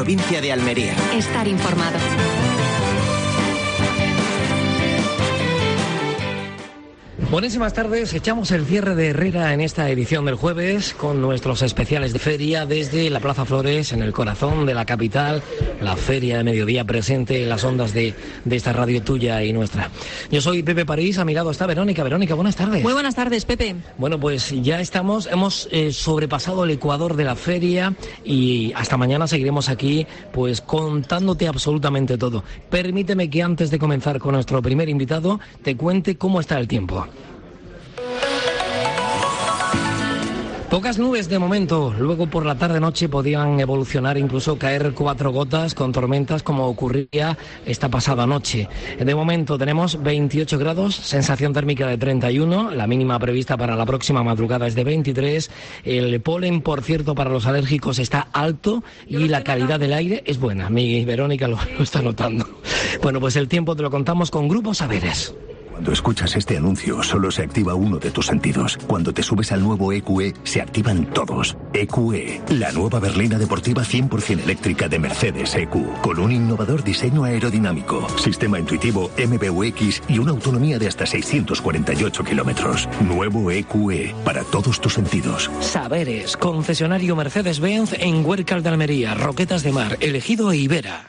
provincia de Almería. Estar informado. Buenísimas tardes, echamos el cierre de Herrera en esta edición del jueves con nuestros especiales de feria desde la Plaza Flores, en el corazón de la capital, la feria de mediodía presente en las ondas de esta radio tuya y nuestra. Yo soy Pepe París, a mi lado está Verónica. Verónica, buenas tardes. Muy buenas tardes, Pepe. Bueno, pues ya hemos sobrepasado el ecuador de la feria y hasta mañana seguiremos aquí pues contándote absolutamente todo. Permíteme que antes de comenzar con nuestro primer invitado te cuente cómo está el tiempo. Pocas nubes de momento, luego por la tarde-noche podían evolucionar, incluso caer 4 gotas con tormentas como ocurría esta pasada noche. De momento tenemos 28 grados, sensación térmica de 31, la mínima prevista para la próxima madrugada es de 23, el polen, por cierto, para los alérgicos está alto y la calidad del aire es buena. Mi Verónica lo está notando. Bueno, pues el tiempo te lo contamos con Grupo Saberes. Cuando escuchas este anuncio, solo se activa uno de tus sentidos. Cuando te subes al nuevo EQE, se activan todos. EQE, la nueva berlina deportiva 100% eléctrica de Mercedes EQ, con un innovador diseño aerodinámico, sistema intuitivo MBUX y una autonomía de hasta 648 kilómetros. Nuevo EQE, para todos tus sentidos. Saberes, concesionario Mercedes-Benz en Huércal de Almería, Roquetas de Mar, Elegido e Ibera.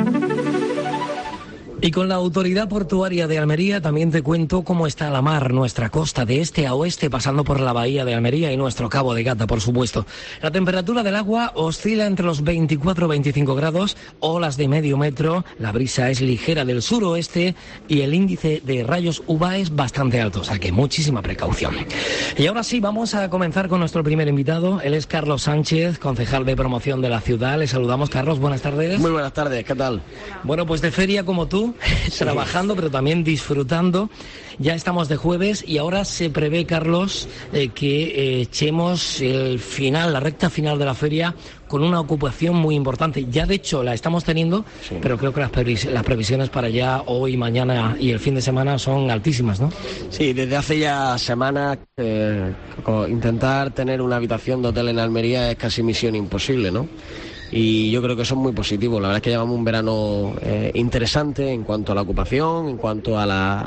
Y con la Autoridad Portuaria de Almería también te cuento cómo está la mar, nuestra costa de este a oeste, pasando por la bahía de Almería y nuestro Cabo de Gata, por supuesto. La temperatura del agua oscila entre los 24 y 25 grados, olas de medio metro, la brisa es ligera del suroeste y el índice de rayos UVA es bastante alto, o sea que muchísima precaución. Y ahora sí, vamos a comenzar con nuestro primer invitado. Él es Carlos Sánchez, concejal de promoción de la ciudad. Le saludamos, Carlos, buenas tardes. Muy buenas tardes, ¿qué tal? Bueno, pues de feria como tú, trabajando pero también disfrutando. Ya estamos de jueves y ahora se prevé, Carlos, que echemos el final, la recta final de la feria con una ocupación muy importante. Ya de hecho la estamos teniendo, sí, pero creo que las previsiones para ya hoy, mañana y el fin de semana son altísimas, ¿no? Sí, desde hace ya semanas intentar tener una habitación de hotel en Almería es casi misión imposible, ¿no? Y yo creo que eso es muy positivo. La verdad es que llevamos un verano interesante en cuanto a la ocupación, en cuanto a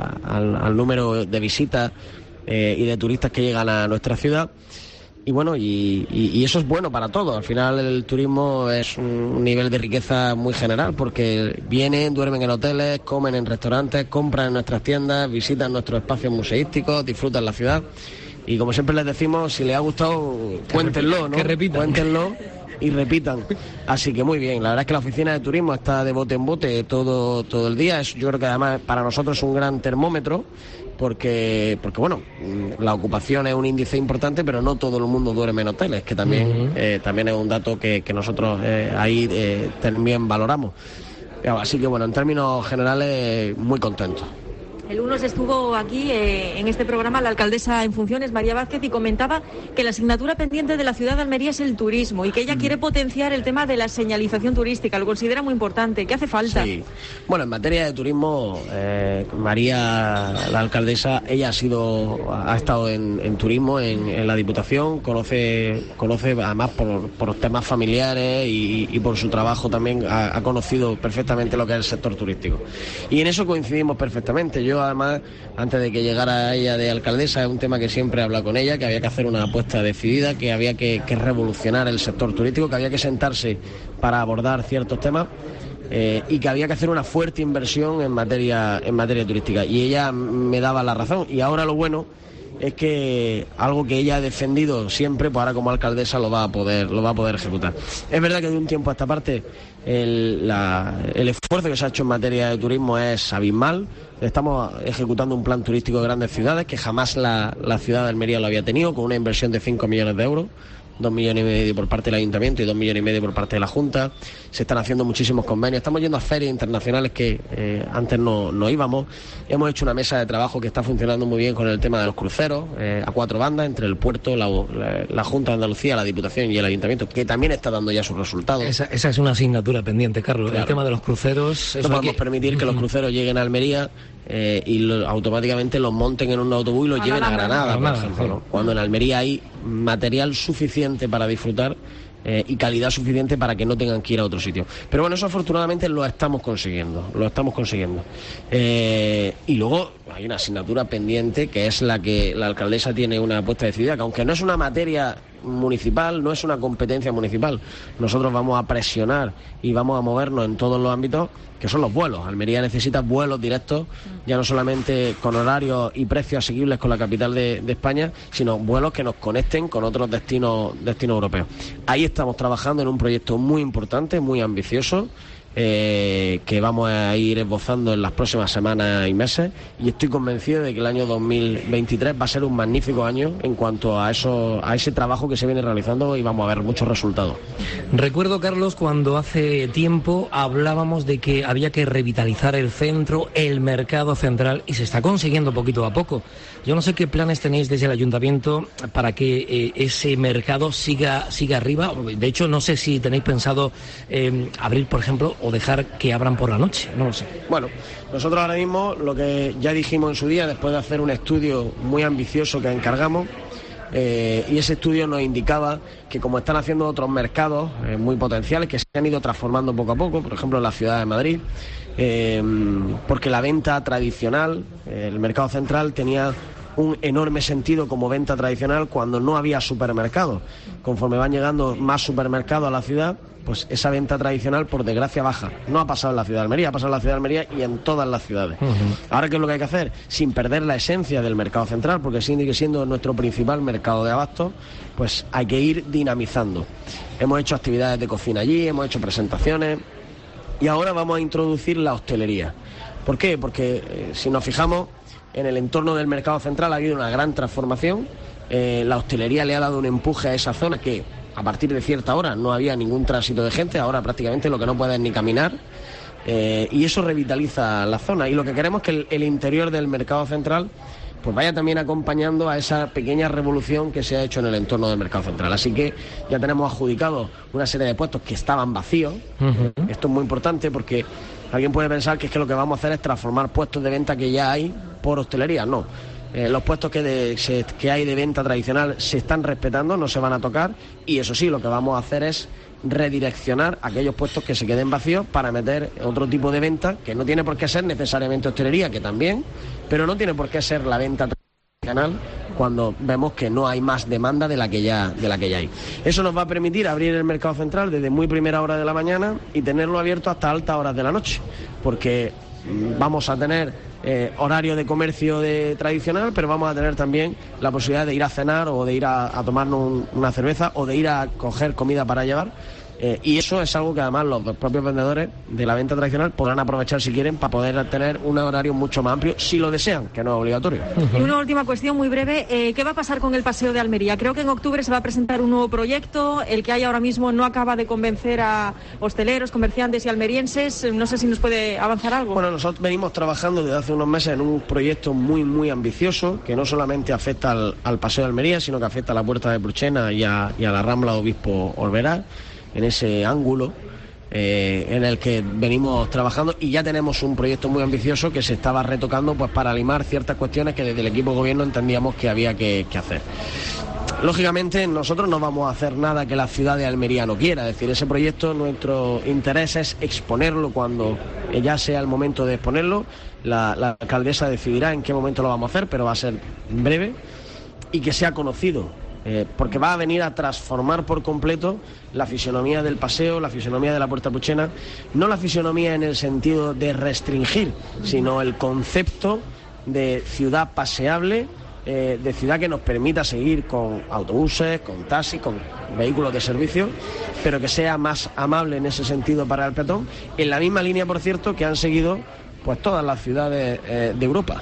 al número de visitas y de turistas que llegan a nuestra ciudad. Y bueno, y eso es bueno para todos. Al final el turismo es un nivel de riqueza muy general, porque vienen, duermen en hoteles, comen en restaurantes, compran en nuestras tiendas, visitan nuestros espacios museísticos, disfrutan la ciudad. Y como siempre les decimos, si les ha gustado, cuéntenlo, ¿no? Que repitan. Cuéntenlo y repitan. Así que muy bien, la verdad es que la oficina de turismo está de bote en bote todo el día. Yo creo que además para nosotros es un gran termómetro, porque bueno, la ocupación es un índice importante, pero no todo el mundo duerme en hoteles, que también es un dato que nosotros ahí también valoramos. Así que bueno, en términos generales, muy contentos. El lunes estuvo aquí en este programa la alcaldesa en funciones, María Vázquez, y comentaba que la asignatura pendiente de la ciudad de Almería es el turismo y que ella quiere potenciar el tema de la señalización turística, lo considera muy importante. ¿Qué hace falta? Sí. Bueno, en materia de turismo, María, la alcaldesa, ella ha estado en turismo en la Diputación, conoce además por temas familiares y por su trabajo también ha conocido perfectamente lo que es el sector turístico. Y en eso coincidimos perfectamente. Yo además, antes de que llegara ella de alcaldesa, es un tema que siempre he hablado con ella, que había que hacer una apuesta decidida, que había que revolucionar el sector turístico, que había que sentarse para abordar ciertos temas y que había que hacer una fuerte inversión en materia turística. Y ella me daba la razón. Y ahora lo bueno es que algo que ella ha defendido siempre, pues ahora como alcaldesa lo va a poder ejecutar. Es verdad que de un tiempo a esta parte el esfuerzo que se ha hecho en materia de turismo es abismal. Estamos ejecutando un plan turístico de grandes ciudades que jamás la ciudad de Almería lo había tenido, con una inversión de 5 millones de euros. 2,5 millones por parte del Ayuntamiento y 2,5 millones por parte de la Junta. Se están haciendo muchísimos convenios. Estamos yendo a ferias internacionales que antes no íbamos. Hemos hecho una mesa de trabajo que está funcionando muy bien con el tema de los cruceros, a 4 bandas, entre el puerto, la Junta de Andalucía, la Diputación y el Ayuntamiento, que también está dando ya sus resultados. Esa es una asignatura pendiente, Carlos. Claro. El tema de los cruceros. No podemos permitir que los cruceros lleguen a Almería automáticamente los monten en un autobús y los lleven a Granada, por ejemplo, ¿no? Cuando en Almería hay material suficiente para disfrutar y calidad suficiente para que no tengan que ir a otro sitio. Pero bueno, eso afortunadamente lo estamos consiguiendo. Y luego hay una asignatura pendiente, que es la que la alcaldesa tiene una apuesta decidida, que aunque no es una materia municipal, no es una competencia municipal, nosotros vamos a presionar y vamos a movernos en todos los ámbitos, que son los vuelos. Almería necesita vuelos directos, ya no solamente con horarios y precios asequibles con la capital de España, sino vuelos que nos conecten con otros destinos europeos. Ahí estamos trabajando en un proyecto muy importante, muy ambicioso, que vamos a ir esbozando en las próximas semanas y meses, y estoy convencido de que el año 2023 va a ser un magnífico año en cuanto a ese trabajo que se viene realizando, y vamos a ver muchos resultados. Recuerdo, Carlos, cuando hace tiempo hablábamos de que había que revitalizar el centro, el mercado central, y se está consiguiendo poquito a poco. Yo no sé qué planes tenéis desde el ayuntamiento para que ese mercado siga arriba. De hecho, no sé si tenéis pensado abrir, por ejemplo, o dejar que abran por la noche, no lo sé. Bueno, nosotros ahora mismo, lo que ya dijimos en su día, después de hacer un estudio muy ambicioso que encargamos, y ese estudio nos indicaba que, como están haciendo otros mercados muy potenciales, que se han ido transformando poco a poco, por ejemplo en la ciudad de Madrid, porque la venta tradicional, el mercado central tenía un enorme sentido como venta tradicional cuando no había supermercados. Conforme van llegando más supermercados a la ciudad, pues esa venta tradicional, por desgracia, baja. No ha pasado en la ciudad de Almería, ha pasado en la ciudad de Almería y en todas las ciudades. Ahora, ¿qué es lo que hay que hacer? Sin perder la esencia del mercado central, porque sigue siendo nuestro principal mercado de abastos, pues hay que ir dinamizando. Hemos hecho actividades de cocina allí, hemos hecho presentaciones, y ahora vamos a introducir la hostelería. ¿Por qué? Porque si nos fijamos, en el entorno del mercado central ha habido una gran transformación. La hostelería le ha dado un empuje a esa zona que, a partir de cierta hora, no había ningún tránsito de gente. Ahora prácticamente lo que no puede es ni caminar, y eso revitaliza la zona. Y lo que queremos es que el interior del mercado central pues vaya también acompañando a esa pequeña revolución que se ha hecho en el entorno del mercado central. Así que ya tenemos adjudicado una serie de puestos que estaban vacíos. Esto es muy importante, porque alguien puede pensar que es que lo que vamos a hacer es transformar puestos de venta que ya hay por hostelería. No. Los puestos que hay de venta tradicional se están respetando, no se van a tocar, y eso sí, lo que vamos a hacer es redireccionar aquellos puestos que se queden vacíos para meter otro tipo de venta, que no tiene por qué ser necesariamente hostelería, que también, pero no tiene por qué ser la venta tradicional cuando vemos que no hay más demanda de la que ya hay. Eso nos va a permitir abrir el mercado central desde muy primera hora de la mañana y tenerlo abierto hasta altas horas de la noche, porque vamos a tener horario de comercio tradicional, pero vamos a tener también la posibilidad de ir a cenar, o de ir a tomarnos una cerveza, o de ir a coger comida para llevar. Y eso es algo que además los propios vendedores de la venta tradicional podrán aprovechar, si quieren, para poder tener un horario mucho más amplio, si lo desean, que no es obligatorio. Y una última cuestión muy breve, ¿qué va a pasar con el Paseo de Almería? Creo que en octubre se va a presentar un nuevo proyecto, el que hay ahora mismo no acaba de convencer a hosteleros, comerciantes y almerienses. No sé si nos puede avanzar algo. Bueno, nosotros venimos trabajando desde hace unos meses en un proyecto muy, muy ambicioso, que no solamente afecta al Paseo de Almería, sino que afecta a la Puerta de Pruchena y a la Rambla Obispo Olveral, en ese ángulo en el que venimos trabajando, y ya tenemos un proyecto muy ambicioso que se estaba retocando pues para limar ciertas cuestiones que desde el equipo de gobierno entendíamos que había que hacer. Lógicamente nosotros no vamos a hacer nada que la ciudad de Almería no quiera, es decir, ese proyecto, nuestro interés es exponerlo cuando ya sea el momento de exponerlo. La alcaldesa decidirá en qué momento lo vamos a hacer, pero va a ser breve, y que sea conocido. Porque va a venir a transformar por completo la fisonomía del paseo, la fisonomía de la Puerta Pruchena, no la fisonomía en el sentido de restringir, sino el concepto de ciudad paseable, de ciudad que nos permita seguir con autobuses, con taxis, con vehículos de servicio, pero que sea más amable en ese sentido para el peatón, en la misma línea, por cierto, que han seguido pues todas las ciudades de Europa.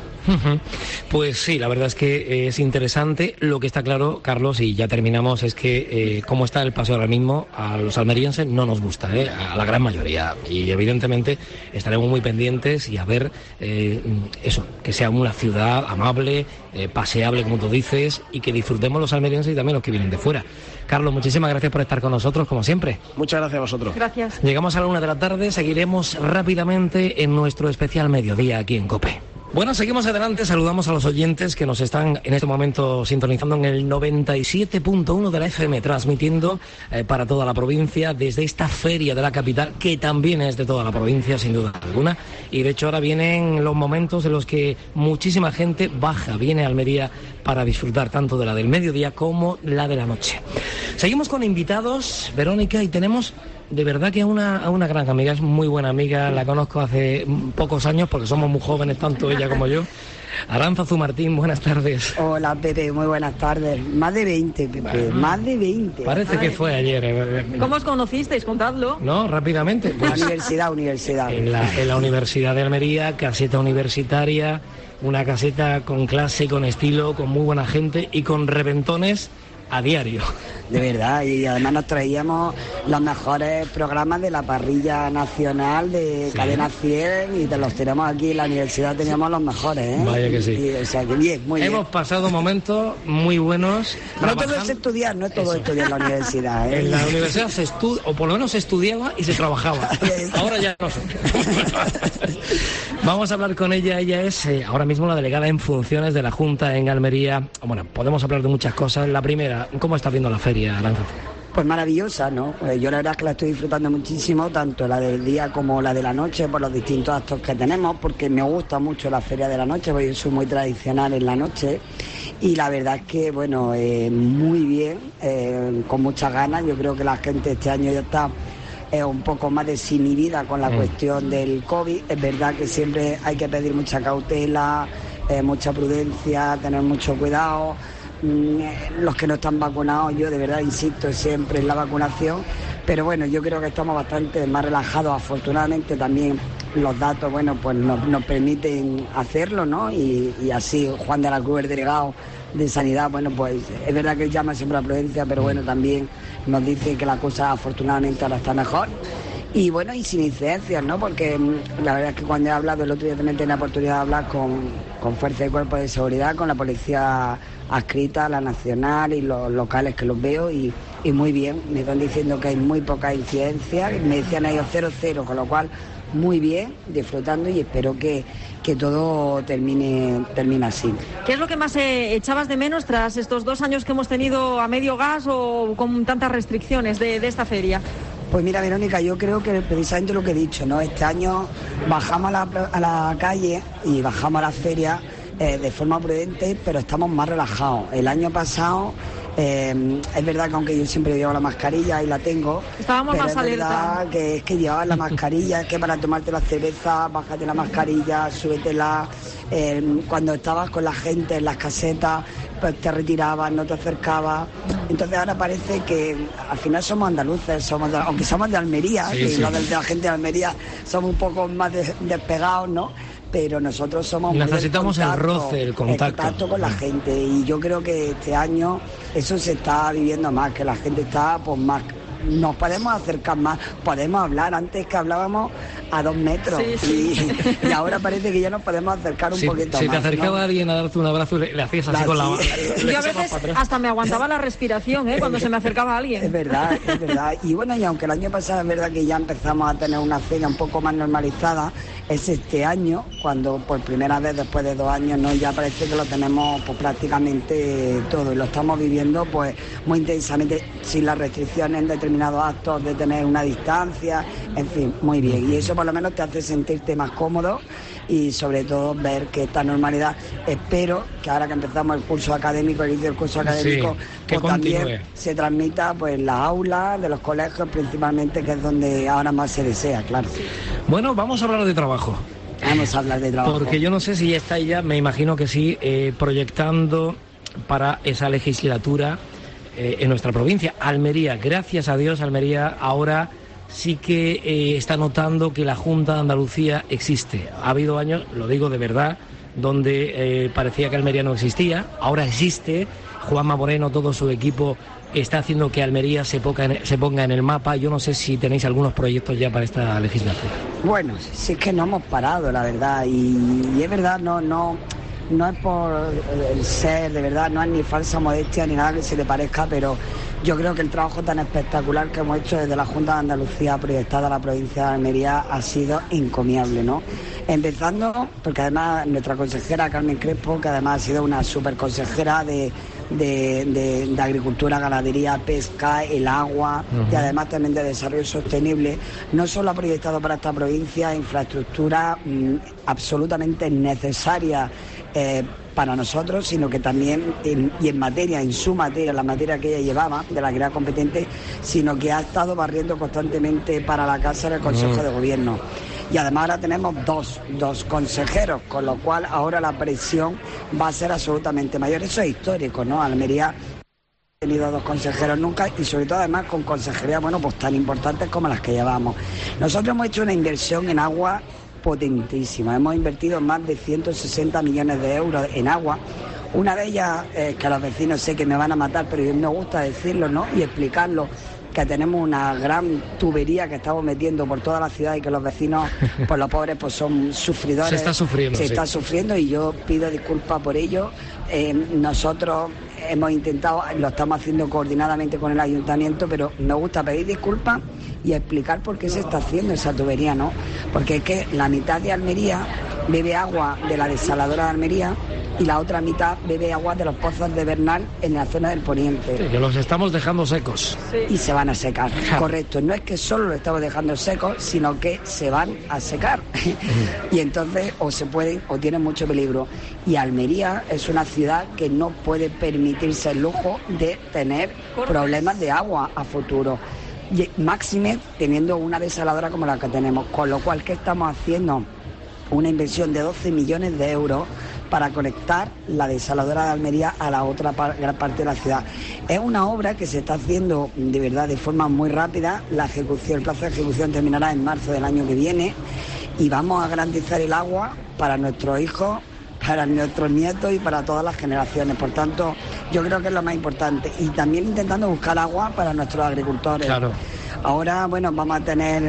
Pues sí, la verdad es que es interesante. Lo que está claro, Carlos, y ya terminamos, es que como está el paseo ahora mismo, a los almerienses no nos gusta, a la gran mayoría, y evidentemente estaremos muy pendientes y a ver eso, que sea una ciudad amable, paseable, como tú dices, y que disfrutemos los almerienses y también los que vienen de fuera. Carlos, muchísimas gracias por estar con nosotros, como siempre. Muchas gracias a vosotros. Gracias. Llegamos a la 1 de la tarde, seguiremos rápidamente en nuestro especial mediodía aquí en COPE. Bueno, seguimos adelante, saludamos a los oyentes que nos están en este momento sintonizando en el 97.1 de la FM, transmitiendo para toda la provincia desde esta feria de la capital, que también es de toda la provincia, sin duda alguna, y de hecho ahora vienen los momentos en los que muchísima gente viene a Almería para disfrutar tanto de la del mediodía como la de la noche. Seguimos con invitados, Verónica, y tenemos... De verdad que a una gran amiga, es muy buena amiga, la conozco hace pocos años porque somos muy jóvenes, tanto ella como yo. Arantzazu Martín, buenas tardes. Hola Pepe, muy buenas tardes. Más de 20, Pepe, más de 20. Parece que fue ayer. ¿Cómo os conocisteis? Contadlo. No, rápidamente. Pues, universidad. En la Universidad de Almería, caseta universitaria, una caseta con clase, con estilo, con muy buena gente y con reventones a diario. De verdad, y además nos traíamos los mejores programas de la parrilla nacional de Cadena 100 y te los tenemos aquí en la universidad, teníamos los mejores, ¿eh? Vaya que sí. Y, o sea, que bien, muy bien. Hemos pasado momentos muy buenos. No todo es estudiar, no es todo estudiar en la universidad, ¿eh? En la universidad se estudia, o por lo menos se estudiaba y se trabajaba. Ahora ya no sé. Vamos a hablar con ella. Ella es ahora mismo la delegada en funciones de la Junta en Almería. Bueno, podemos hablar de muchas cosas. La primera, ¿cómo está viendo la feria, Arantzazu? Pues maravillosa, ¿no? Yo la verdad es que la estoy disfrutando muchísimo, tanto la del día como la de la noche, por los distintos actos que tenemos, porque me gusta mucho la feria de la noche, porque yo soy muy tradicional en la noche. Y la verdad es que, bueno, muy bien, con muchas ganas. Yo creo que la gente este año ya está un poco más desinhibida con la cuestión del COVID. Es verdad que siempre hay que pedir mucha cautela, mucha prudencia, tener mucho cuidado. Los que no están vacunados, yo de verdad insisto siempre en la vacunación, pero bueno, yo creo que estamos bastante más relajados. Afortunadamente también los datos, bueno, pues nos permiten hacerlo, ¿no? Y así Juan de la Cruz, el delegado de Sanidad, bueno, pues es verdad que él llama siempre a prudencia, pero bueno, también nos dice que la cosa afortunadamente ahora está mejor. Y bueno, y sin incidencias, ¿no? Porque la verdad es que cuando he hablado, el otro día también tenía la oportunidad de hablar con Fuerza y Cuerpo de Seguridad, con la policía adscrita, la nacional y los locales que los veo, y muy bien. Me están diciendo que hay muy poca incidencia, me decían ellos 0-0, con lo cual muy bien, disfrutando, y espero que todo termine así. ¿Qué es lo que más echabas de menos tras estos 2 años que hemos tenido a medio gas o con tantas restricciones de esta feria? Pues mira, Verónica, yo creo que precisamente lo que he dicho, ¿no? Este año bajamos a la calle y bajamos a la feria de forma prudente, pero estamos más relajados. El año pasado, es verdad que aunque yo siempre llevo la mascarilla y la tengo, estábamos pero más es verdad que es que llevabas la mascarilla, es que para tomarte la cerveza, bájate la mascarilla, súbetela. Cuando estabas con la gente en las casetas, pues te retirabas, no te acercabas. Entonces ahora parece que al final somos andaluces, aunque somos de Almería, sí, que sí. los de la gente de Almería somos un poco más despegados, ¿no? Pero nosotros somos necesitamos el roce, el contacto con la gente, y yo creo que este año eso se está viviendo más, que la gente está pues más, nos podemos acercar más, podemos hablar. Antes que hablábamos a 2 metros, sí. Y ahora parece que ya nos podemos acercar un poquito más. Si te acercaba ¿no? alguien a darte un abrazo, le hacías así con la mano. Yo a veces hasta me aguantaba la respiración, cuando se me acercaba alguien. Es verdad. Y bueno, y aunque el año pasado es verdad que ya empezamos a tener una feria un poco más normalizada, es este año cuando por primera vez después de 2 años, ¿no? Ya parece que lo tenemos pues prácticamente todo, y lo estamos viviendo pues muy intensamente, sin las restricciones en determinados actos de tener una distancia, en fin, muy bien. Y eso por lo menos te hace sentirte más cómodo y sobre todo ver que esta normalidad, espero que ahora que empezamos el curso académico, el inicio del curso académico, que pues también se transmita pues en las aulas de los colegios principalmente, que es donde ahora más se desea, claro. Bueno, vamos a hablar de trabajo. Vamos a hablar de trabajo. Porque yo no sé si ya está ya, me imagino que sí, proyectando para esa legislatura en nuestra provincia. Almería, gracias a Dios, Almería ahora sí que está notando que la Junta de Andalucía existe. Ha habido años, lo digo de verdad, donde parecía que Almería no existía, ahora existe. Juanma Moreno, todo su equipo está haciendo que Almería se ponga en el mapa. Yo no sé si tenéis algunos proyectos ya para esta legislatura. Bueno, sí es que no hemos parado, la verdad, y es verdad, no es por el ser, de verdad, no es ni falsa modestia ni nada que se le parezca, pero yo creo que el trabajo tan espectacular que hemos hecho desde la Junta de Andalucía proyectada a la provincia de Almería ha sido encomiable, ¿no? Empezando, porque además nuestra consejera Carmen Crespo, que además ha sido una super consejera de agricultura, ganadería, pesca, el agua y además también de desarrollo sostenible, no solo ha proyectado para esta provincia infraestructura absolutamente necesaria para nosotros, sino que también en su materia, la materia que ella llevaba, de la que era competente, sino que ha estado barriendo constantemente para la casa en el Consejo de Gobierno. Y además ahora tenemos dos consejeros, con lo cual ahora la presión va a ser absolutamente mayor. Eso es histórico, ¿no? Almería ha tenido 2 consejeros nunca y sobre todo además con consejerías, bueno, pues tan importantes como las que llevamos. Nosotros hemos hecho una inversión en agua potentísima. Hemos invertido más de 160 millones de euros en agua. Una de ellas, que a los vecinos sé que me van a matar, pero a mí me gusta decirlo, ¿no? Y explicarlo, que tenemos una gran tubería que estamos metiendo por toda la ciudad y que los vecinos, pues los pobres, pues son sufridores. Se está sufriendo, y yo pido disculpas por ello. Nosotros hemos intentado, lo estamos haciendo coordinadamente con el ayuntamiento, pero me gusta pedir disculpas y explicar por qué se está haciendo esa tubería, ¿no? Porque es que la mitad de Almería bebe agua de la desaladora de Almería y la otra mitad bebe agua de los pozos de Bernal en la zona del poniente. Sí, que los estamos dejando secos. Sí. Y se van a secar, correcto. No es que solo lo estamos dejando secos, sino que se van a secar. Y entonces o se pueden o tienen mucho peligro. Y Almería es una ciudad que no puede permitirse el lujo de tener problemas de agua a futuro. Y máxime teniendo una desaladora como la que tenemos. Con lo cual, ¿qué estamos haciendo? Una inversión de 12 millones de euros para conectar la desaladora de Almería a la otra gran parte de la ciudad. Es una obra que se está haciendo de verdad de forma muy rápida. El plazo de ejecución terminará en marzo del año que viene y vamos a garantizar el agua para nuestros hijos, para nuestros nietos y para todas las generaciones. Por tanto, yo creo que es lo más importante. Y también intentando buscar agua para nuestros agricultores. Claro. Ahora, bueno, vamos a tener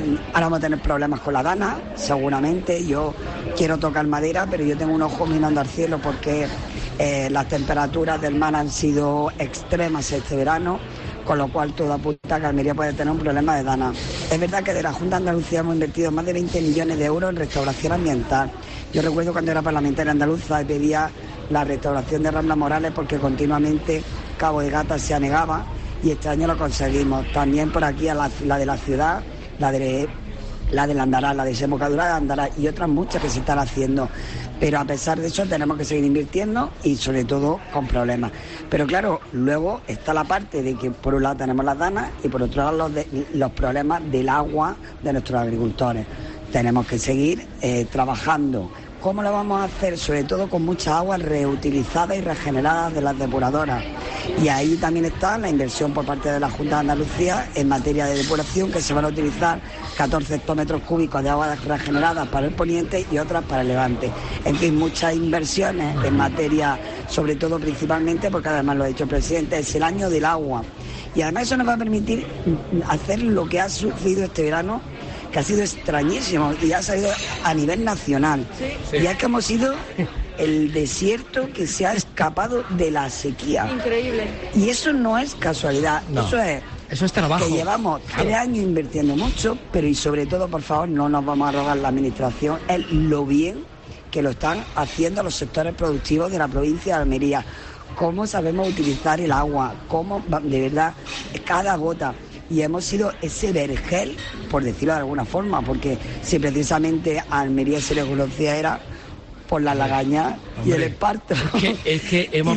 problemas con la dana, seguramente. Yo quiero tocar madera, pero yo tengo un ojo mirando al cielo porque las temperaturas del mar han sido extremas este verano, con lo cual todo apunta a que Almería puede tener un problema de dana. Es verdad que de la Junta de Andalucía hemos invertido más de 20 millones de euros en restauración ambiental. Yo recuerdo cuando era parlamentaria andaluza y pedía la restauración de Rambla Morales porque continuamente Cabo de Gata se anegaba. Y este año lo conseguimos. También por aquí a la de la ciudad, la de Andará, la desembocadura de Andará y otras muchas que se están haciendo. Pero a pesar de eso tenemos que seguir invirtiendo y sobre todo con problemas. Pero claro, luego está la parte de que por un lado tenemos las danas y por otro lado los problemas del agua de nuestros agricultores. Tenemos que seguir trabajando. ¿Cómo lo vamos a hacer? Sobre todo con mucha agua reutilizada y regenerada de las depuradoras. Y ahí también está la inversión por parte de la Junta de Andalucía en materia de depuración, que se van a utilizar 14 hectómetros cúbicos de agua regenerada para el poniente y otras para el levante. En fin, muchas inversiones en materia, sobre todo principalmente, porque además lo ha dicho el presidente, es el año del agua. Y además eso nos va a permitir hacer lo que ha sucedido este verano, que ha sido extrañísimo y ha salido a nivel nacional. Sí. Y es que hemos sido el desierto que se ha escapado de la sequía. Increíble. Y eso no es casualidad, no. Eso es trabajo. Que llevamos 3 años invirtiendo mucho, pero y sobre todo, por favor, no nos vamos a rogar la administración, es lo bien que lo están haciendo los sectores productivos de la provincia de Almería. Cómo sabemos utilizar el agua, cómo, de verdad, cada gota. Y hemos sido ese vergel, por decirlo de alguna forma, porque si precisamente a Almería se le conocía era por la lagaña y el esparto. Es que hemos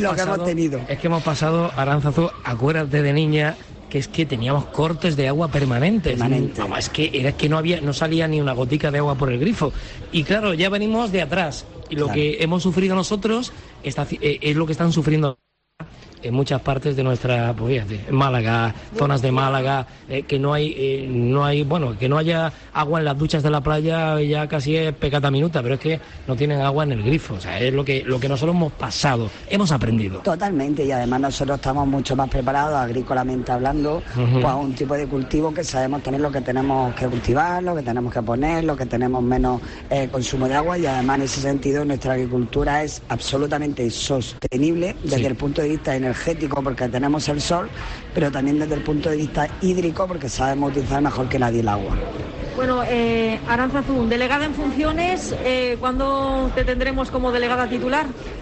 pasado, Aránzazu, acuérdate de niña, que es que teníamos cortes de agua permanentes. No, es que no salía ni una gotica de agua por el grifo. Y claro, ya venimos de atrás. Y lo que hemos sufrido nosotros es lo que están sufriendo en muchas partes de nuestra, pues fíjate, Málaga, zonas de Málaga, que no hay, bueno, que no haya agua en las duchas de la playa ya casi es pecata minuta, pero es que no tienen agua en el grifo. O sea, es lo que nosotros hemos pasado, hemos aprendido. Totalmente, y además nosotros estamos mucho más preparados, agrícolamente hablando, pues a un tipo de cultivo que sabemos tener lo que tenemos que cultivar, lo que tenemos que poner, lo que tenemos menos consumo de agua, y además en ese sentido nuestra agricultura es absolutamente sostenible desde el punto de vista energético, porque tenemos el sol, pero también desde el punto de vista hídrico, porque sabemos utilizar mejor que nadie el agua. Bueno, Aránzazu, delegada en funciones, ¿cuándo te tendremos como delegada titular?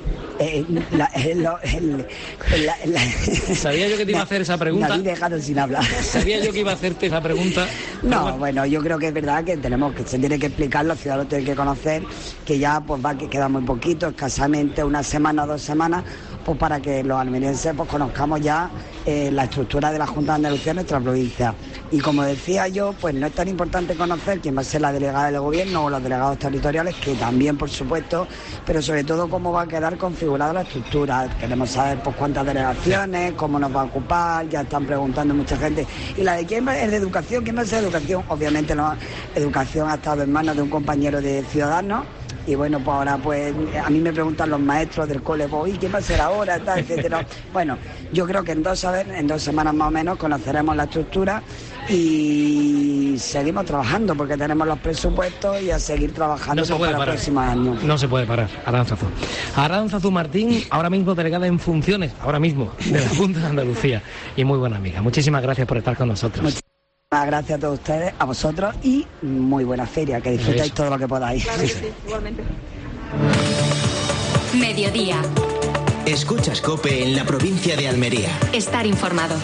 Sabía yo que te iba a hacer esa pregunta. Me habéis dejado sin hablar. Sabía yo que iba a hacerte esa pregunta. No, bueno, yo creo que es verdad que se tiene que explicar, los ciudadanos tienen que conocer que ya pues que queda muy poquito, escasamente una semana o 2 semanas, pues para que los almerienses pues conozcamos ya la estructura de la Junta de Andalucía en nuestra provincia. Y como decía yo, pues no es tan importante conocer quién va a ser la delegada del gobierno o los delegados territoriales, que también, por supuesto, pero sobre todo cómo va a quedar configurada la estructura. Queremos saber pues cuántas delegaciones, cómo nos va a ocupar, ya están preguntando mucha gente. Y la de quién es de educación, quién va a ser educación, obviamente no, educación ha estado en manos de un compañero de Ciudadanos. Y bueno, pues ahora pues a mí me preguntan los maestros del cole, pues, ¿y qué va a ser ahora? Tal, etcétera. Bueno, yo creo que en 2 semanas más o menos conoceremos la estructura y seguimos trabajando porque tenemos los presupuestos y a seguir trabajando para los próximos años. No se puede parar, Aránzazu. Aránzazu Martín, ahora mismo delegada en funciones, ahora mismo, de la Junta de Andalucía. Y muy buena amiga. Muchísimas gracias por estar con nosotros. Gracias a todos ustedes, a vosotros, y muy buena feria, que disfrutéis todo lo que podáis. Claro que sí, igualmente. Mediodía. Escuchas COPE en la provincia de Almería. Estar informado.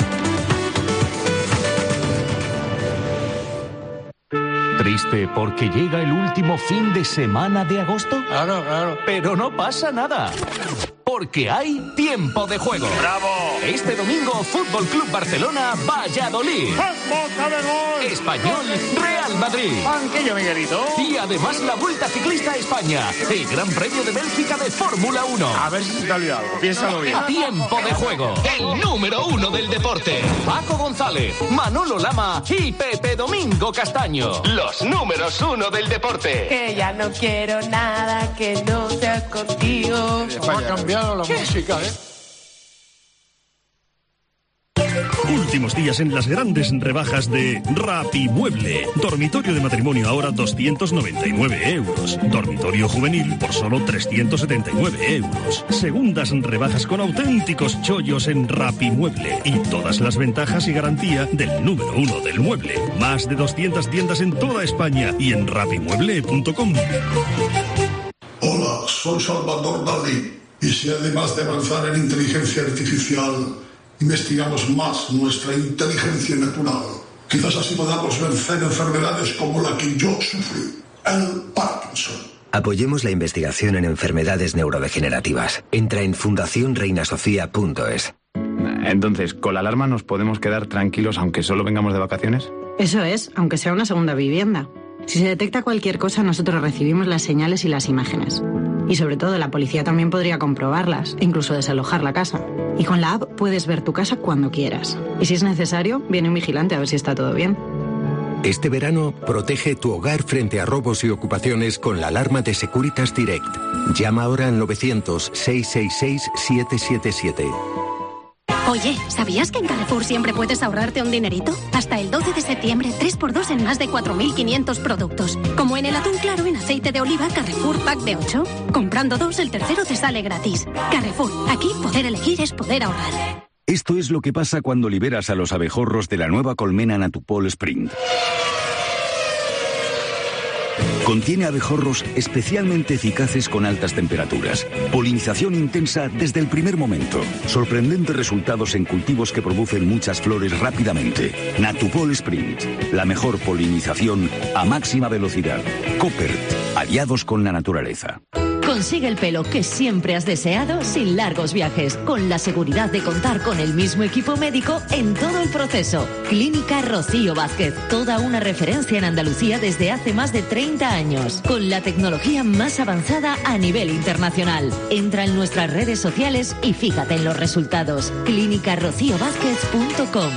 ¿Triste porque llega el último fin de semana de agosto? Claro. Pero no pasa nada, porque hay tiempo de juego. ¡Bravo! Este domingo, Fútbol Club Barcelona, Valladolid. ¡Boca de gol! Español, Real Madrid. ¡Banquillo, Miguelito! Y además la Vuelta Ciclista a España, el Gran Premio de Bélgica de Fórmula 1. A ver si se te ha olvidado. Piénsalo bien. Tiempo de juego. El número 1 del deporte. Paco González, Manolo Lama y Pepe Domingo Castaño. Los números 1 del deporte. Que ya no quiero nada que no sea contigo. ¿Cómo ha cambiado la música, Últimos días en las grandes rebajas de Rapimueble. Dormitorio de matrimonio ahora 299 euros. Dormitorio juvenil por solo 379 euros. Segundas rebajas con auténticos chollos en Rapimueble. Y todas las ventajas y garantía del número 1 del mueble. Más de 200 tiendas en toda España y en rapimueble.com. Hola, soy Salvador Dalí. Y si además de avanzar en inteligencia artificial, investigamos más nuestra inteligencia natural, quizás así podamos vencer enfermedades como la que yo sufrí, el Parkinson. Apoyemos la investigación en enfermedades neurodegenerativas. Entra en fundacionreinasofía.es. Entonces, ¿con la alarma nos podemos quedar tranquilos aunque solo vengamos de vacaciones? Eso es, aunque sea una segunda vivienda. Si se detecta cualquier cosa, nosotros recibimos las señales y las imágenes. Y sobre todo, la policía también podría comprobarlas, incluso desalojar la casa. Y con la app puedes ver tu casa cuando quieras. Y si es necesario, viene un vigilante a ver si está todo bien. Este verano, protege tu hogar frente a robos y ocupaciones con la alarma de Securitas Direct. Llama ahora al 900-666-777. Oye, ¿sabías que en Carrefour siempre puedes ahorrarte un dinerito? Hasta el 12 de septiembre, 3x2 en más de 4.500 productos. Como en el atún claro en aceite de oliva Carrefour Pack de 8. Comprando 2, el tercero te sale gratis. Carrefour, aquí poder elegir es poder ahorrar. Esto es lo que pasa cuando liberas a los abejorros de la nueva colmena Natupol Sprint. Contiene abejorros especialmente eficaces con altas temperaturas. Polinización intensa desde el primer momento. Sorprendentes resultados en cultivos que producen muchas flores rápidamente. Natupol Sprint. La mejor polinización a máxima velocidad. Copert. Aliados con la naturaleza. Consigue el pelo que siempre has deseado sin largos viajes, con la seguridad de contar con el mismo equipo médico en todo el proceso. Clínica Rocío Vázquez, toda una referencia en Andalucía desde hace más de 30 años, con la tecnología más avanzada a nivel internacional. Entra en nuestras redes sociales y fíjate en los resultados. clínicarrocíovázquez.com.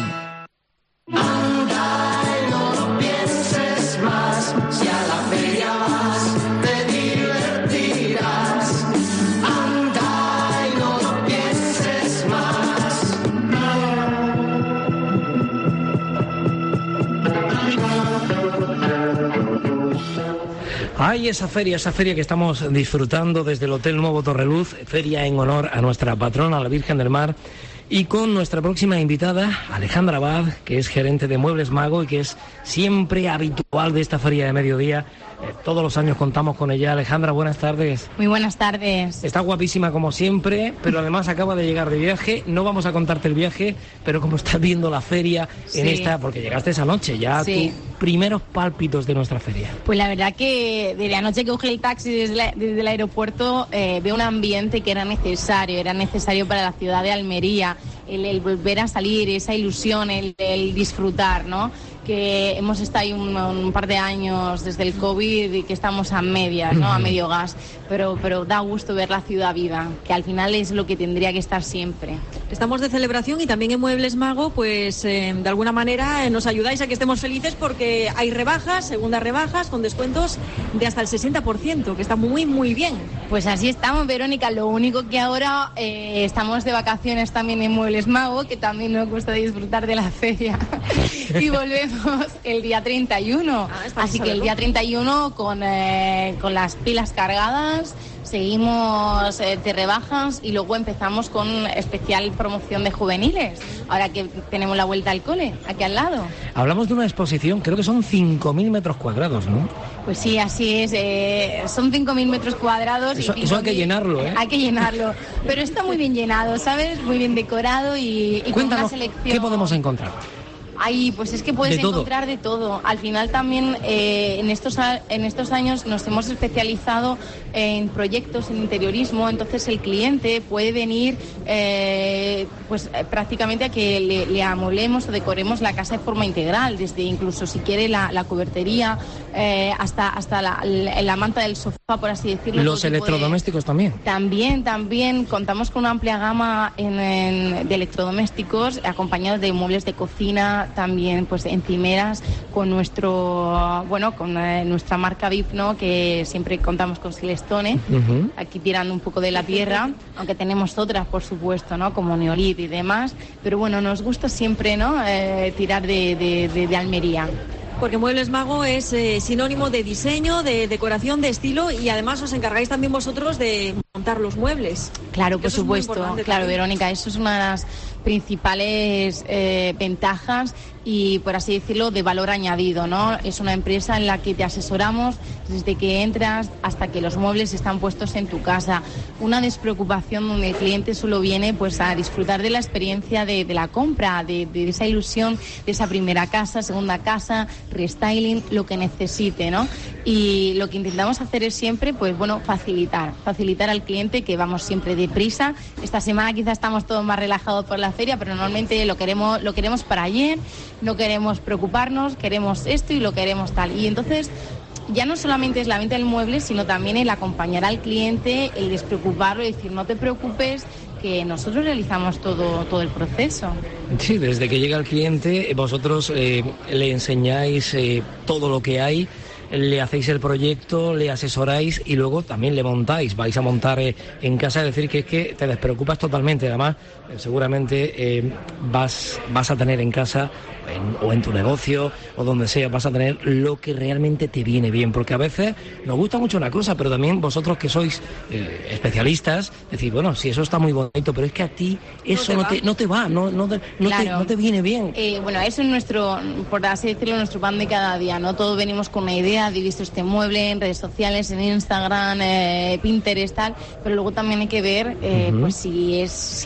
Hay esa feria que estamos disfrutando desde el Hotel Nuevo Torreluz, feria en honor a nuestra patrona, la Virgen del Mar, Y con nuestra próxima invitada, Alejandra Abad, que es gerente de Muebles Mago y que es siempre habitual de esta feria de mediodía. Todos los años contamos con ella. Alejandra, buenas tardes. Muy buenas tardes. Está guapísima como siempre, pero además acaba de llegar de viaje. No vamos a contarte el viaje, pero como estás viendo la feria en esta, porque llegaste esa noche, ya tus primeros pálpitos de nuestra feria. Pues la verdad que desde la noche que cogí el taxi desde el aeropuerto veo un ambiente que era necesario para la ciudad de Almería, el volver a salir, esa ilusión, el disfrutar, ¿no? Que hemos estado ahí un par de años desde el COVID y que estamos a medias, ¿no? A medio gas, pero da gusto ver la ciudad viva, que al final es lo que tendría que estar siempre. Estamos de celebración y también en Muebles Mago, pues de alguna manera nos ayudáis a que estemos felices porque hay rebajas, segundas rebajas, con descuentos de hasta el 60%, que está muy, muy bien. Pues así estamos, Verónica. Lo único que ahora estamos de vacaciones también en Muebles Mago, que también nos gusta disfrutar de la feria. Y volvemos el día 31. Así que el día 31 con las pilas cargadas, seguimos de rebajas y luego empezamos con especial promoción de juveniles, ahora que tenemos la vuelta al cole, aquí al lado. Hablamos de una exposición, creo que son 5.000 metros cuadrados, ¿no? Pues sí, así es, son 5.000 metros cuadrados. Eso hay que llenarlo, ¿eh? Hay que llenarlo, pero está muy bien llenado, ¿sabes? Muy bien decorado y Cuéntanos, con una selección. ¿qué podemos encontrar? Ay, pues es que puedes encontrar de todo. Al final también en estos años nos hemos especializado en proyectos, en interiorismo, entonces el cliente puede venir pues prácticamente a que le amueblemos o decoremos la casa de forma integral, desde incluso si quiere la cubertería hasta la manta del sofá, por así decirlo. Los electrodomésticos también. También contamos con una amplia gama de electrodomésticos, acompañados de muebles de cocina, también pues encimeras con nuestra marca VIP, ¿no? Que siempre contamos con Silestone, aquí tirando un poco de la tierra, aunque tenemos otras, por supuesto, ¿no? Como Neolith y demás, pero bueno, nos gusta siempre, ¿no? Tirar de Almería. Porque Muebles Mago es sinónimo de diseño, de decoración, de estilo, y además os encargáis también vosotros de montar los muebles. Claro, por supuesto, claro, Verónica, eso es una de las principales ventajas y, por así decirlo, de valor añadido, ¿no? Es una empresa en la que te asesoramos desde que entras hasta que los muebles están puestos en tu casa. Una despreocupación donde el cliente solo viene pues a disfrutar de la experiencia de la compra, de esa ilusión de esa primera casa, segunda casa, restyling, lo que necesite, ¿no? Y lo que intentamos hacer es siempre, pues bueno, facilitar al cliente, que vamos siempre deprisa. Esta semana quizás estamos todos más relajados por la feria, pero normalmente lo queremos para ayer, no queremos preocuparnos, queremos esto y lo queremos tal. Y entonces ya no solamente es la venta del mueble, sino también el acompañar al cliente, el despreocuparlo y decir, no te preocupes, que nosotros realizamos todo el proceso. Sí, desde que llega el cliente, vosotros le enseñáis todo lo que hay, le hacéis el proyecto, le asesoráis y luego también le montáis, vais a montar en casa, es decir, que es que te despreocupas totalmente. Además, seguramente vas a tener en casa o en tu negocio o donde sea, vas a tener lo que realmente te viene bien, porque a veces nos gusta mucho una cosa, pero también vosotros que sois especialistas, decís, bueno, sí, eso está muy bonito, pero es que a ti eso no te viene bien. Bueno, eso es nuestro, por así decirlo, nuestro pan de cada día, ¿no? Todos venimos con una idea, he visto este mueble en redes sociales, en Instagram, Pinterest, tal, pero luego también hay que ver pues si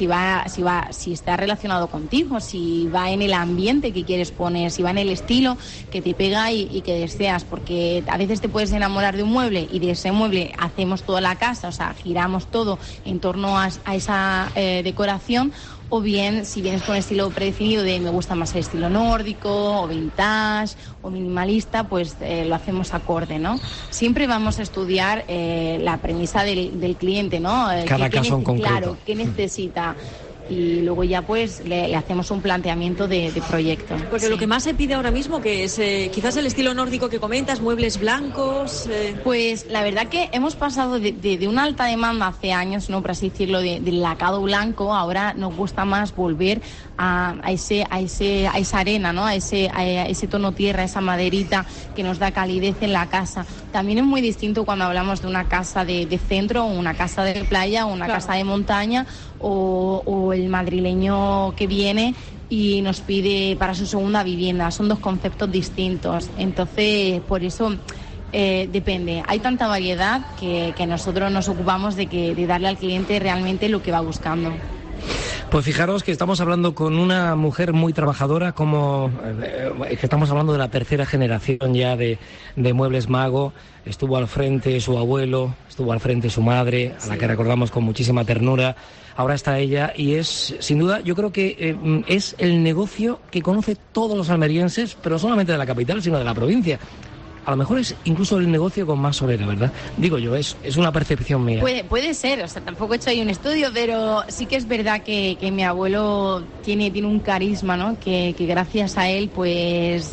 está relacionado contigo, si va en el ambiente que quieres poner, si va en el estilo que te pega y que deseas, porque a veces te puedes enamorar de un mueble y de ese mueble hacemos toda la casa, o sea, giramos todo en torno a esa decoración, o bien si vienes con un estilo predefinido de me gusta más el estilo nórdico o vintage o minimalista, pues lo hacemos acorde, ¿no? Siempre vamos a estudiar la premisa del cliente, ¿no? Cada caso en concreto. Claro, ¿qué necesita? Y luego ya pues le hacemos un planteamiento de proyecto. Porque lo que más se pide ahora mismo, que es quizás el estilo nórdico que comentas, muebles blancos. Pues la verdad que hemos pasado de una alta demanda hace años, no por así decirlo, del lacado blanco. Ahora nos gusta más volver a esa arena, ¿no? A ese tono tierra, esa maderita que nos da calidez en la casa. También es muy distinto cuando hablamos de una casa de centro o una casa de playa o una casa de montaña o el madrileño que viene y nos pide para su segunda vivienda. Son dos conceptos distintos. Entonces, por eso depende. Hay tanta variedad que nosotros nos ocupamos de darle al cliente realmente lo que va buscando. Pues fijaros que estamos hablando con una mujer muy trabajadora, que estamos hablando de la tercera generación ya de Muebles Mago. Estuvo al frente su abuelo, estuvo al frente su madre, a la que recordamos con muchísima ternura. Ahora está ella y es, sin duda, yo creo que es el negocio que conoce todos los almerienses, pero no solamente de la capital, sino de la provincia. A lo mejor es incluso el negocio con más solera, ¿verdad? Digo yo, es una percepción mía. Puede ser, o sea, tampoco he hecho ahí un estudio, pero sí que es verdad que mi abuelo tiene un carisma, ¿no? Que gracias a él, pues,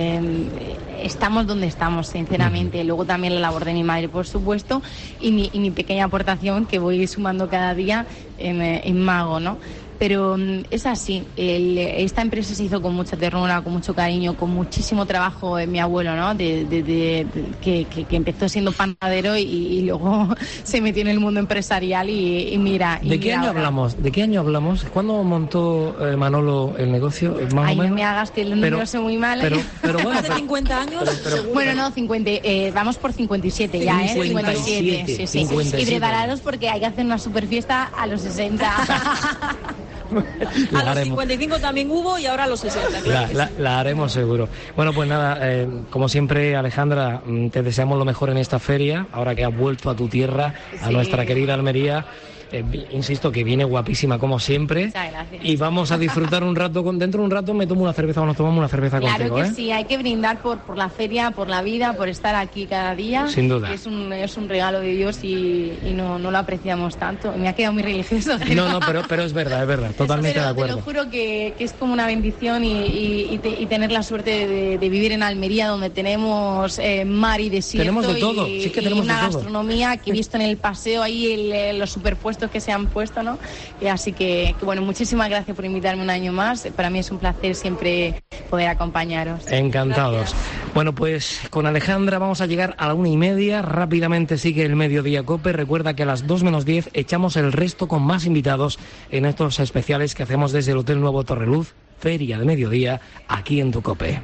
estamos donde estamos, sinceramente. Luego también la labor de mi madre, por supuesto, y mi pequeña aportación que voy sumando cada día en Mago, ¿no? Pero es así, esta empresa se hizo con mucha ternura, con mucho cariño, con muchísimo trabajo de mi abuelo, ¿no? Que empezó siendo panadero y luego se metió en el mundo empresarial y mira. ¿De qué año hablamos? ¿De qué año hablamos? ¿Cuándo montó Manolo el negocio? Más o menos. No me hagas que el número sé muy mal. Pero bueno, ¿Hace 50 años? Bueno, no, 50, vamos por 57 ya, 57, sí. 57. Y preparados porque hay que hacer una super fiesta a los 60. A los 55 también hubo y ahora a los 60. Claro la haremos seguro. Bueno, pues nada, como siempre, Alejandra, te deseamos lo mejor en esta feria, ahora que has vuelto a tu tierra, a nuestra querida Almería. Insisto que viene guapísima como siempre. Muchas gracias. Y vamos a disfrutar un rato, dentro de un rato me tomo una cerveza o nos tomamos una cerveza contigo. Claro que sí, hay que brindar por la feria, por la vida, por estar aquí cada día. Sin duda. Es un regalo de Dios y no lo apreciamos tanto. Me ha quedado muy religioso. No, pero es verdad, totalmente de acuerdo. Te lo juro que es como una bendición y tener la suerte de vivir en Almería, donde tenemos mar y desierto. Tenemos de todo, sí que tenemos una de todo. Gastronomía que he visto en el paseo ahí, los superpuestos que se han puesto, ¿no? Y así que bueno, muchísimas gracias por invitarme un año más. Para mí es un placer siempre poder acompañaros. Encantados. Gracias. Bueno, pues con Alejandra vamos a llegar a la 1:30. Rápidamente sigue el Mediodía Cope. Recuerda que a las 2 menos 10 echamos el resto con más invitados en estos especiales que hacemos desde el Hotel Nuevo Torreluz, Feria de Mediodía, aquí en tu Cope.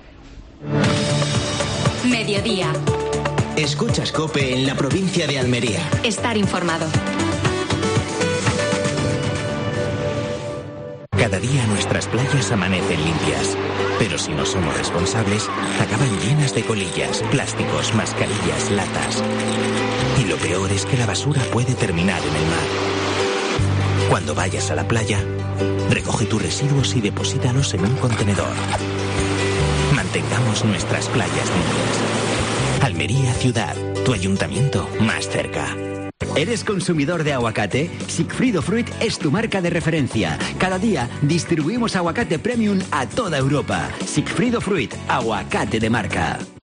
Mediodía. Escuchas Cope en la provincia de Almería. Estar informado. Cada día nuestras playas amanecen limpias, pero si no somos responsables, acaban llenas de colillas, plásticos, mascarillas, latas. Y lo peor es que la basura puede terminar en el mar. Cuando vayas a la playa, recoge tus residuos y deposítalos en un contenedor. Mantengamos nuestras playas limpias. Almería Ciudad, tu ayuntamiento más cerca. ¿Eres consumidor de aguacate? Sigfrido Fruit es tu marca de referencia. Cada día distribuimos aguacate premium a toda Europa. Sigfrido Fruit, aguacate de marca.